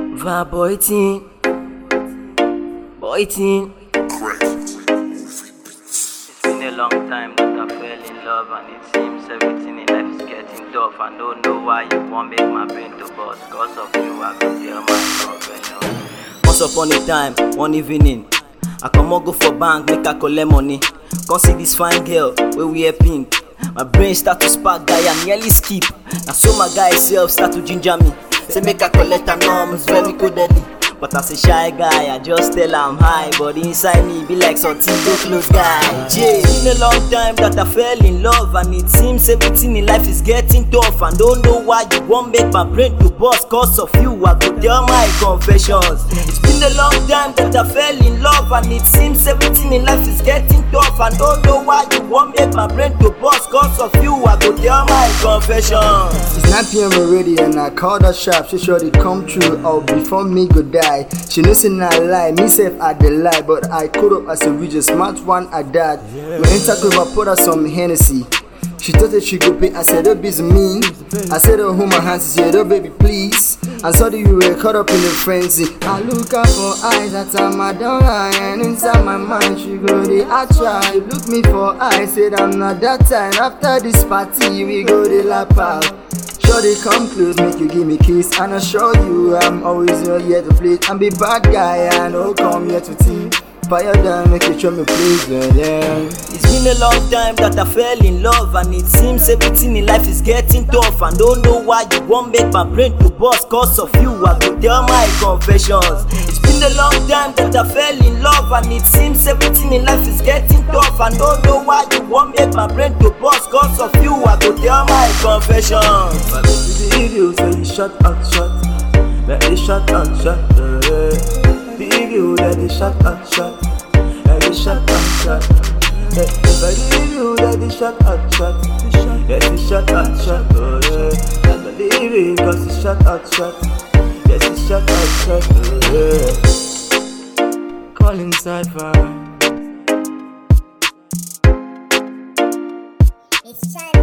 Va boy teen. It's been a long time that I fell in love, and it seems everything in life is getting tough. I don't know why you won't make my brain to bust. Cause of you, I could tell myself. Once upon a time, one evening, I come go for bank, make I collect money. Come see this fine girl where we wear pink. My brain start to spark, guy, I nearly skip. Now so my guy self start to ginger me. Say make I collect her norms, very good deadly. But as a shy guy, I just tell I'm high. But inside me be like something go close guy. Yeah, it's been a long time that I fell in love, and it seems everything in life is getting tough. And don't know why you won't make my brain to bust. Cause of you, I go tell my confessions. It's been a long time that I fell in love, and it seems everything in life is getting tough. And don't know why you won't make my brain to bust. Cause of you, I go tell my confessions. It's 9 p.m. already and I called her sharp. She sure it come true, or before me go die. She knows in I lie, me self I the lie. But I caught up as a region, smart one I died. When intercove I put her some Hennessy. She thought that she go pay, I said, oh, busy me. I said, oh, hold my hands, she said, oh, baby, please. And so you were caught up in the frenzy. I look out for eyes that time I don't lie. And inside my mind, she go, I try. Look me for eyes, said I'm not that time. After this party, we go the lap out. Sure they come close, make you give me kiss. And I assure you, I'm always here to play. I'm be bad guy, I know come here to team. Fire down, make you show me please, yeah. It's been a long time that I fell in love, and it seems everything in life is getting tough. And don't know why you won't make my brain to bust. Cause of you, I go tell my confessions. It's been a long time that I fell in love, and it seems everything in life is getting tough. And don't know why you won't make my brain to bust. Cause of you, I go tell my confessions. My baby, the video say you shot and shot. Let it shot and shot. The video that they shot and shot. Let it shot and shot. If I leave you, that they shot and shot. Yes, it shot and shot. Oh yeah. I believe it, cause it shot and shot. Yes, it shot and shot. Oh yeah. Call inside fire. It's time.